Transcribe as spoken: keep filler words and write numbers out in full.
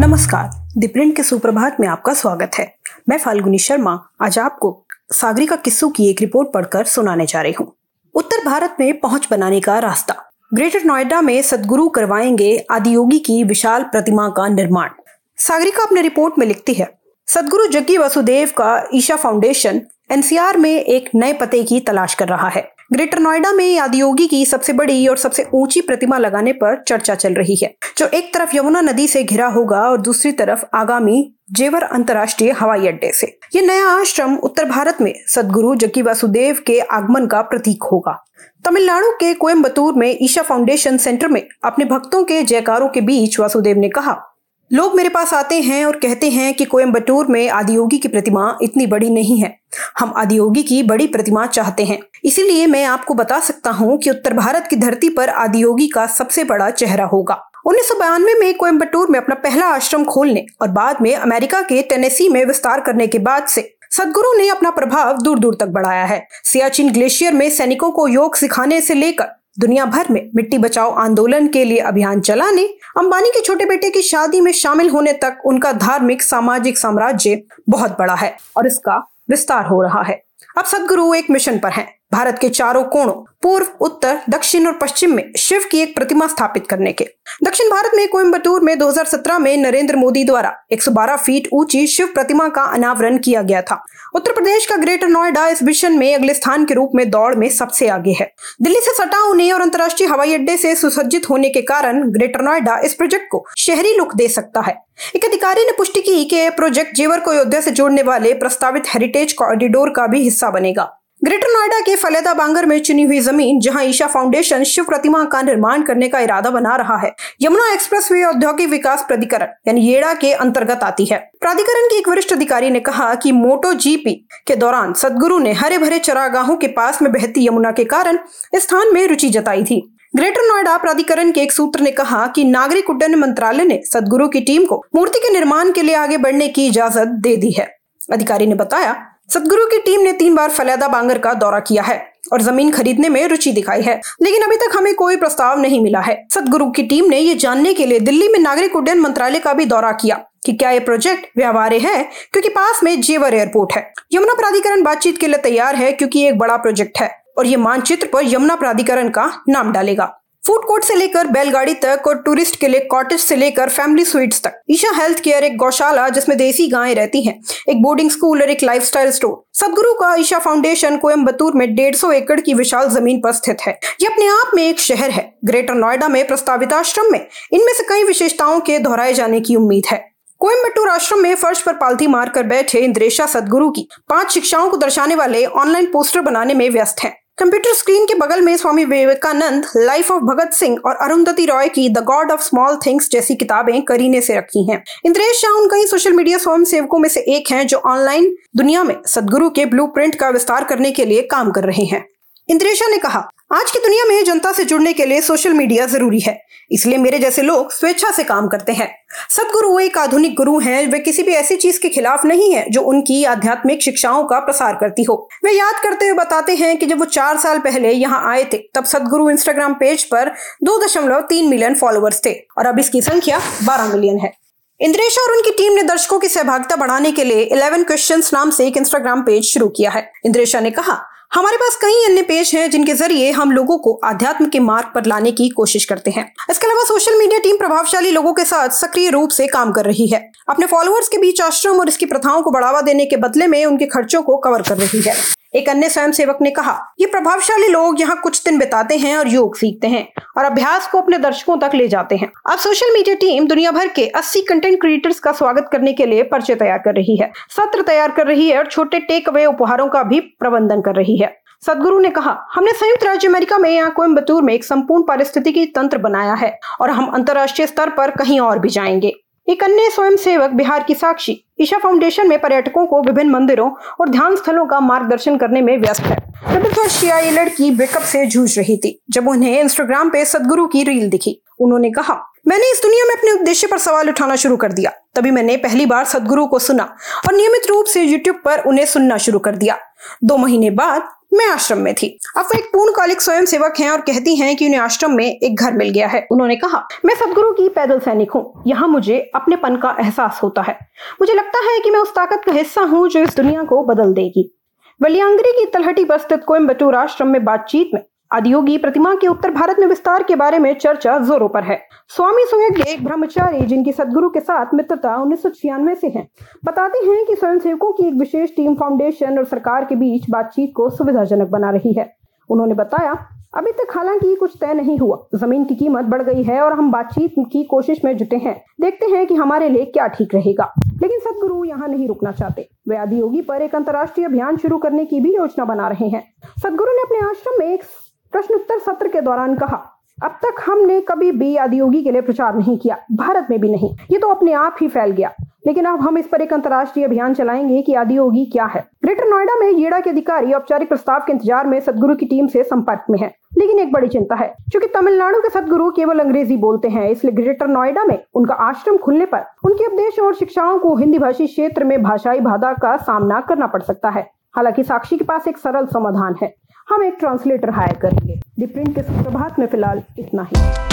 नमस्कार, the print के सुप्रभात में आपका स्वागत है। मैं फाल्गुनी शर्मा आज आपको सागरिका किस्सू की एक रिपोर्ट पढ़कर सुनाने जा रही हूँ। उत्तर भारत में पहुंच बनाने का रास्ता। ग्रेटर नोएडा में सद्गुरु करवाएंगे आदियोगी की विशाल प्रतिमा का निर्माण। सागरिका अपने रिपोर्ट में लिखती है, सद्गुरु जग्गी वासुदेव का ईशा फाउंडेशन एनसीआर में एक नए पते की तलाश कर रहा है। ग्रेटर नोएडा में आदियोगी की सबसे बड़ी और सबसे ऊंची प्रतिमा लगाने पर चर्चा चल रही है, जो एक तरफ यमुना नदी से घिरा होगा और दूसरी तरफ आगामी जेवर अंतर्राष्ट्रीय हवाई अड्डे से। ये नया आश्रम उत्तर भारत में सद्गुरु जग्गी वासुदेव के आगमन का प्रतीक होगा। तमिलनाडु के कोयम्बतूर में ईशा फाउंडेशन सेंटर में अपने भक्तों के जयकारों के बीच वासुदेव ने कहा, लोग मेरे पास आते हैं और कहते हैं कि कोयम्बटूर में आदियोगी की प्रतिमा इतनी बड़ी नहीं है, हम आदियोगी की बड़ी प्रतिमा चाहते हैं। इसीलिए मैं आपको बता सकता हूं कि उत्तर भारत की धरती पर आदियोगी का सबसे बड़ा चेहरा होगा। उन्नीस सौ बयानवे में कोयम्बटूर में अपना पहला आश्रम खोलने और बाद में अमेरिका के टेनेसी में विस्तार करने के बाद से सद्गुरु ने अपना प्रभाव दूर दूर तक बढ़ाया है। सियाचिन ग्लेशियर में सैनिकों को योग सिखाने से लेकर दुनिया भर में मिट्टी बचाओ आंदोलन के लिए अभियान चलाने, अंबानी के छोटे बेटे की शादी में शामिल होने तक उनका धार्मिक सामाजिक साम्राज्य बहुत बड़ा है और इसका विस्तार हो रहा है। अब सद्गुरु एक मिशन पर हैं, भारत के चारों कोणों पूर्व, उत्तर, दक्षिण और पश्चिम में शिव की एक प्रतिमा स्थापित करने के। दक्षिण भारत में कोयम्बटूर में दो हज़ार सत्रह में नरेंद्र मोदी द्वारा एक सौ बारह फीट ऊंची शिव प्रतिमा का अनावरण किया गया था। उत्तर प्रदेश का ग्रेटर नोएडा इस मिशन में अगले स्थान के रूप में दौड़ में सबसे आगे है। दिल्ली से सटा होने और अंतर्राष्ट्रीय हवाई अड्डे से सुसज्जित होने के कारण ग्रेटर नोएडा इस प्रोजेक्ट को शहरी लुक दे सकता है। एक अधिकारी ने पुष्टि की कि यह प्रोजेक्ट जेवर को अयोध्या से जोड़ने वाले प्रस्तावित हेरिटेज कॉरिडोर का भी हिस्सा बनेगा। ग्रेटर नोएडा के फलेदा बांगर में चुनी हुई जमीन जहां ईशा फाउंडेशन शिव प्रतिमा का निर्माण करने का इरादा बना रहा है, यमुना एक्सप्रेसवे औद्योगिक विकास प्राधिकरण यानी येडा के अंतर्गत आती है। प्राधिकरण के एक वरिष्ठ अधिकारी ने कहा कि मोटो जीपी के दौरान सद्गुरु ने हरे भरे चरागाहों के पास में बहती यमुना के कारण इस स्थान में रुचि जताई थी। ग्रेटर नोएडा प्राधिकरण के एक सूत्र ने कहा कि नागरिक उड्डयन मंत्रालय ने सद्गुरु की टीम को मूर्ति के निर्माण के लिए आगे बढ़ने की इजाजत दे दी है। अधिकारी ने बताया, सद्गुरु की टीम ने तीन बार फलेदा बांगर का दौरा किया है और जमीन खरीदने में रुचि दिखाई है, लेकिन अभी तक हमें कोई प्रस्ताव नहीं मिला है। सद्गुरु की टीम ने ये जानने के लिए दिल्ली में नागरिक उड्डयन मंत्रालय का भी दौरा किया कि क्या ये प्रोजेक्ट व्यवहार्य है, क्योंकि पास में जेवर एयरपोर्ट है। यमुना प्राधिकरण बातचीत के लिए तैयार है क्योंकि ये एक बड़ा प्रोजेक्ट है और ये मानचित्र पर यमुना प्राधिकरण का नाम डालेगा। फूड कोर्ट से लेकर बैलगाड़ी तक और टूरिस्ट के लिए कॉटेज से लेकर फैमिली स्वीट्स तक, ईशा हेल्थ केयर एक गौशाला जिसमें देसी गायें रहती हैं, एक बोर्डिंग स्कूल और एक लाइफस्टाइल स्टोर। सद्गुरु का ईशा फाउंडेशन कोयम्बतूर में डेढ़ सौ एकड़ की विशाल जमीन पर स्थित है। ये अपने आप में एक शहर है। ग्रेटर नोएडा में प्रस्तावित आश्रम में इनमें से कई विशेषताओं के दोहराए जाने की उम्मीद है। कोयम्बटूर आश्रम में फर्श पर पालथी मारकर बैठे इंद्रेशा सद्गुरु की पांच शिक्षाओं को दर्शाने वाले ऑनलाइन पोस्टर बनाने में व्यस्त हैं। कंप्यूटर स्क्रीन के बगल में स्वामी विवेकानंद, लाइफ ऑफ भगत सिंह और अरुंधति रॉय की the God of small things जैसी किताबें करीने से रखी हैं। इंद्रेश शाह उन कई सोशल मीडिया स्वयं सेवकों में से एक हैं जो ऑनलाइन दुनिया में सद्गुरु के ब्लूप्रिंट का विस्तार करने के लिए काम कर रहे हैं। इंद्रेशा ने कहा, आज की दुनिया में जनता से जुड़ने के लिए सोशल मीडिया जरूरी है, इसलिए मेरे जैसे लोग स्वेच्छा से काम करते हैं। सद्गुरु एक आधुनिक गुरु हैं। वे किसी भी ऐसी चीज के खिलाफ नहीं है जो उनकी आध्यात्मिक शिक्षाओं का प्रसार करती हो। वे याद करते हुए बताते हैं कि जब वो चार साल पहले यहाँ आए थे तब सद्गुरु इंस्टाग्राम पेज पर दो दशमलव तीन मिलियन फॉलोअर्स थे और अब इसकी संख्या बारह मिलियन है। इंद्रेशा और उनकी टीम ने दर्शकों की सहभागिता बढ़ाने के लिए इलेवन क्वेश्चंस नाम से एक इंस्टाग्राम पेज शुरू किया है। इंद्रेशा ने कहा, हमारे पास कई अन्य पेज हैं जिनके जरिए हम लोगों को आध्यात्म के मार्ग पर लाने की कोशिश करते हैं। इसके अलावा सोशल मीडिया टीम प्रभावशाली लोगों के साथ सक्रिय रूप से काम कर रही है। अपने फॉलोअर्स के बीच आश्रम और इसकी प्रथाओं को बढ़ावा देने के बदले में उनके खर्चों को कवर कर रही है। एक अन्य स्वयंसेवक ने कहा, ये प्रभावशाली लोग यहाँ कुछ दिन बिताते हैं और योग सीखते हैं और अभ्यास को अपने दर्शकों तक ले जाते हैं। अब सोशल मीडिया टीम दुनिया भर के अस्सी कंटेंट क्रिएटर्स का स्वागत करने के लिए पर्चे तैयार कर रही है, सत्र तैयार कर रही है और छोटे टेक अवे उपहारों का भी प्रबंधन कर रही है। सद्गुरु ने कहा, हमने संयुक्त राज्य अमेरिका में यहाँ कोयम्बतूर में एक संपूर्ण पारिस्थितिकी तंत्र बनाया है और हम अंतर्राष्ट्रीय स्तर पर कहीं और भी जाएंगे। एक अन्य स्वयंसेवक बिहार की साक्षी ईशा फाउंडेशन में पर्यटकों को विभिन्न मंदिरों और ध्यान स्थलों का मार्गदर्शन करने में व्यस्त है। चौबीस वर्षीय ये लड़की ब्रेकअप से जूझ रही थी जब उन्हें इंस्टाग्राम पे सद्गुरु की रील दिखी। उन्होंने कहा, मैंने इस दुनिया में अपने उद्देश्य पर सवाल उठाना शुरू कर दिया। तभी मैंने पहली बार सदगुरु को सुना और नियमित रूप से यूट्यूब पर उन्हें सुनना शुरू कर दिया। दो महीने बाद मैं आश्रम में थी। अब वो एक पूर्णकालिक स्वयं सेवक हैं और कहती हैं कि उन्हें आश्रम में एक घर मिल गया है। उन्होंने कहा, मैं सदगुरु की पैदल सैनिक हूँ। यहाँ मुझे अपनेपन का एहसास होता है। मुझे लगता है कि मैं उस ताकत का हिस्सा हूँ जो इस दुनिया को बदल देगी। वलियांगिरी की तलहटी पर स्थित कोयम्बटूर आश्रम में बातचीत में आदियोगी प्रतिमा के उत्तर भारत में विस्तार के बारे में चर्चा जोरों पर है। स्वामी सुहेगडे एक ब्रह्मचारी जिनकी सदगुरु के साथ मित्रता उन्नीस सौ छियानवे से है, बताते हैं कि स्वयंसेवकों की एक विशेष टीम फाउंडेशन और सरकार के बीच बातचीत को सुविधाजनक बना रही है। उन्होंने बताया, अभी तक हालांकि कुछ तय नहीं हुआ। जमीन की कीमत बढ़ गई है और हम बातचीत की कोशिश में जुटे हैं। देखते हैं कि हमारे लिए क्या ठीक रहेगा। लेकिन सदगुरु यहाँ नहीं रुकना चाहते। वे आदियोगी पर एक अंतर्राष्ट्रीय अभियान शुरू करने की भी योजना बना रहे हैं। सदगुरु ने अपने आश्रम में एक प्रश्नोत्तर सत्र के दौरान कहा, अब तक हमने कभी भी आदियोगी के लिए प्रचार नहीं किया, भारत में भी नहीं। ये तो अपने आप ही फैल गया। लेकिन अब हम इस पर एक अंतर्राष्ट्रीय अभियान चलाएंगे कि आदियोगी क्या है। ग्रेटर नोएडा में येड़ा के अधिकारी औपचारिक प्रस्ताव के इंतजार में सदगुरु की टीम से संपर्क में है। लेकिन एक बड़ी चिंता है, क्योंकि तमिलनाडु के सदगुरु केवल अंग्रेजी बोलते हैं, इसलिए ग्रेटर नोएडा में उनका आश्रम खुलने पर उनके उपदेश और शिक्षाओं को हिंदी भाषी क्षेत्र में भाषाई बाधा का सामना करना पड़ सकता है। हालांकि साक्षी के पास एक सरल समाधान है, हम एक ट्रांसलेटर हायर करेंगे। दी प्रिंट के सुप्रभात में फिलहाल इतना ही।